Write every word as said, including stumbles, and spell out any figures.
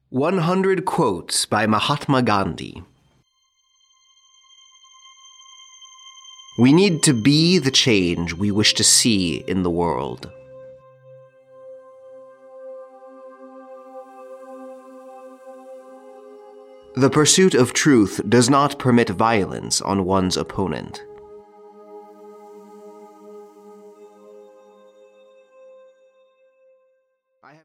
one hundred Quotes by Mahatma Gandhi. We need to be the change we wish to see in the world. The pursuit of truth does not permit violence on one's opponent.